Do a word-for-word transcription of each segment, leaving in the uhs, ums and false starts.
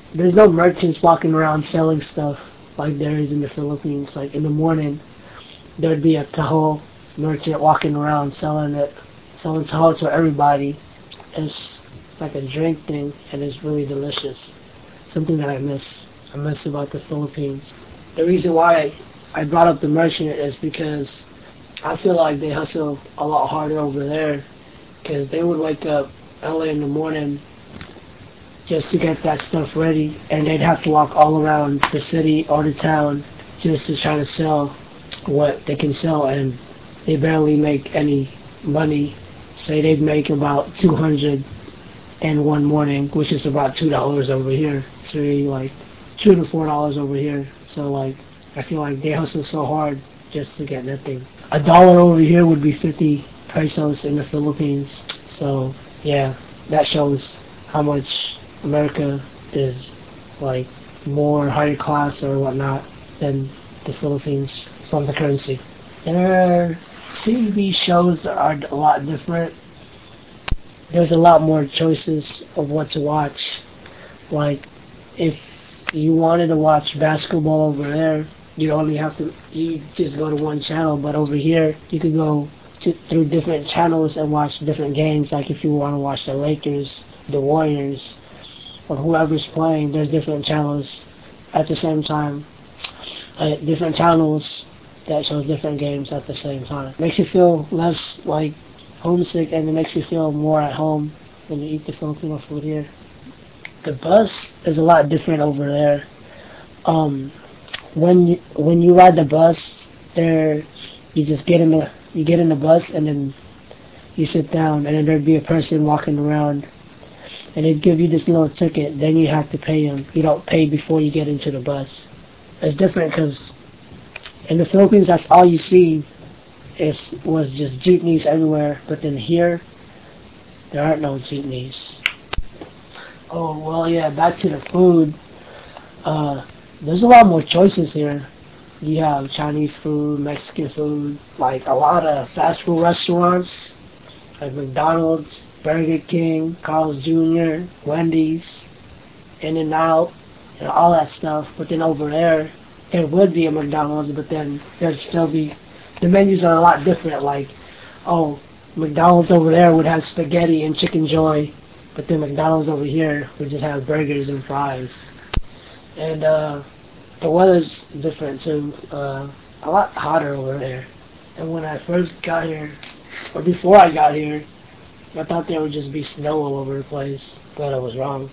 there's no merchants walking around selling stuff like there is in the Philippines. Like in the morning, there'd be a taho merchant walking around selling it, selling taho to everybody. It's, it's like a drink thing, and it's really delicious. Something that I miss. I miss about the Philippines. The reason why I brought up the merchant is because I feel like they hustle a lot harder over there, because they would wake up early in the morning just to get that stuff ready, and they'd have to walk all around the city or the town just to try to sell what they can sell, and they barely make any money. Say they'd make about two hundred in one morning, which is about two dollars over here. It's really like two to four dollars over here. So like, I feel like they hustle so hard just to get nothing. A dollar over here would be fifty pesos in the Philippines. So yeah, that shows how much America is like more higher class or whatnot than the Philippines from the currency. Their T V shows are a lot different. There's a lot more choices of what to watch. Like, if you wanted to watch basketball over there, you only have to, you just go to one channel. But over here, you could go to, through different channels and watch different games. Like if you want to watch the Lakers, the Warriors, or whoever's playing, there's different channels at the same time. Uh, different channels that shows different games at the same time. Makes you feel less like homesick, and it makes you feel more at home when you eat the Filipino food here. The bus is a lot different over there. Um, when you, when you ride the bus, there you just get in the you get in the bus and then you sit down, and then there'd be a person walking around, and they'd give you this little ticket. Then you have to pay them. You don't pay before you get into the bus. It's different because in the Philippines, that's all you see is was just jeepneys everywhere. But then here, there aren't no jeepneys. Oh well, yeah. Back to the food. Uh, there's a lot more choices here. You have Chinese food, Mexican food, like a lot of fast food restaurants, like McDonald's, Burger King, Carl's Junior, Wendy's, In-N-Out, and all that stuff. But then over there, there would be a McDonald's, but then there'd still be, the menus are a lot different. Like, oh, McDonald's over there would have spaghetti and chicken joy, but then McDonald's over here would just have burgers and fries. And uh, the weather's different too, uh, a lot hotter over there. And when I first got here, or before I got here, I thought there would just be snow all over the place, but I was wrong.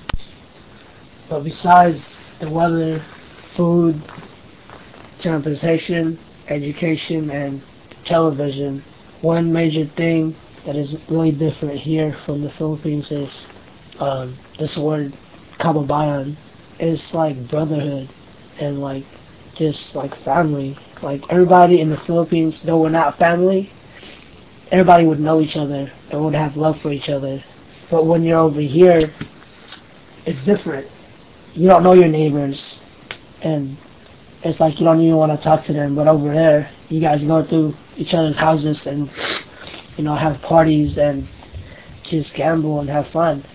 But besides the weather, food, transportation, education, and television, one major thing that is really different here from the Philippines is um, this word kababayan. It's like brotherhood and like just like family. Like everybody in the Philippines, though we're not family, everybody would know each other and would have love for each other. But when you're over here, it's different. You don't know your neighbors, and it's like you don't even want to talk to them. But over there, you guys go through each other's houses and, you know, have parties and just gamble and have fun.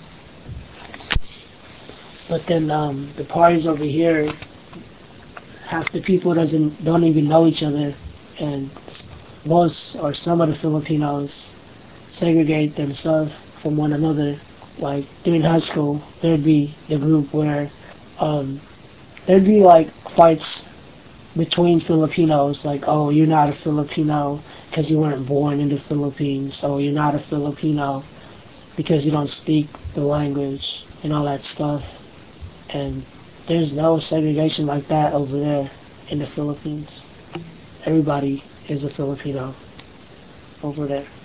But then um, the parties over here, half the people doesn't don't even know each other, and most or some of the Filipinos segregate themselves from one another. Like during high school, there'd be the group where um, there'd be like fights between Filipinos, like, oh, you're not a Filipino because you weren't born in the Philippines, or you're not a Filipino because you don't speak the language and all that stuff. And there's no segregation like that over there in the Philippines. Everybody is a Filipino over there.